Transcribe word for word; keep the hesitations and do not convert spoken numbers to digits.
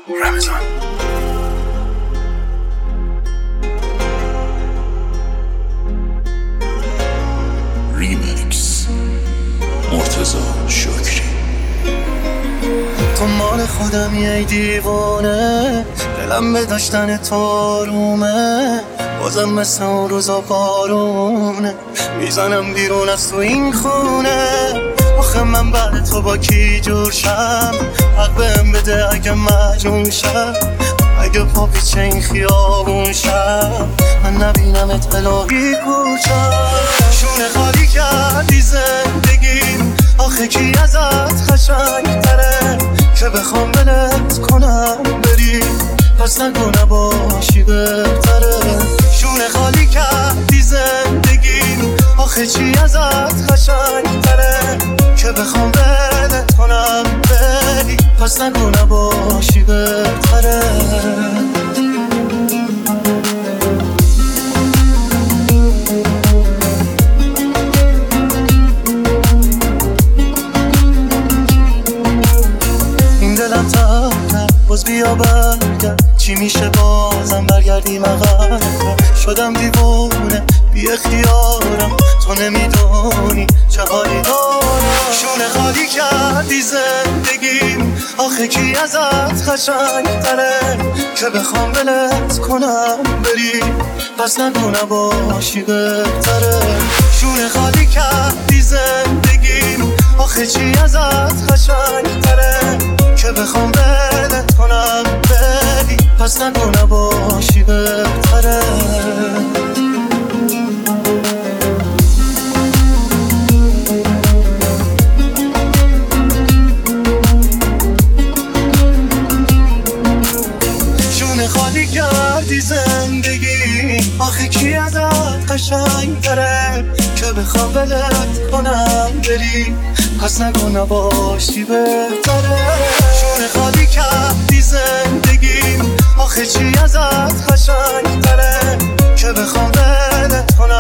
رمضان. ریمیکس مرتضی شکری. تو مال خودمی ای دیوانه، دلم به داشتن تو رومه، بازم مثل اون روزا بارونه، میزنم بیرون از تو این خونه. آخه من بعد تو با کی جور شم؟ حق بهم بده اگه مجنون شم، اگه پا پیچه این خیابون شم، من نبینمت الهی کورشم. شونه خالی کردی زندگیم، آخه کی ازت قشنگ تره که بخوام ولت کنم بری، پس نگو نباشی بهتره. شونه خالی کردی زندگیم، آخه چی ازت قشنگ تره که بخوام ولت کنم بری، پس نگو نباشی بهتره. دلم تنه باز بیا برگرد، چی میشه بازم برگردیم عقب؟ شدم دیوونه بی اختیارم، تو نمیدونی چه حالی دارم. شونه خالی کردی زندگیم، آخه کی ازت قشنگ تره که بخوام ولت کنم بری، پس نگو نباشی بهتره. شونه خالی کردی زندگیم، آخه چی ازت قشنگ تره که بخوام ولت کنم بری، پس نگو نباشی بهتره. شونه خالی کردی زندگی، آخه کی ازت قشنگ تره که بخوام ولت کنم بری، پس نگو نباشی بهتره. شونه خالی کردی زندگیم، آخه چی ازت قشنگ تره که بخوام ولت کنم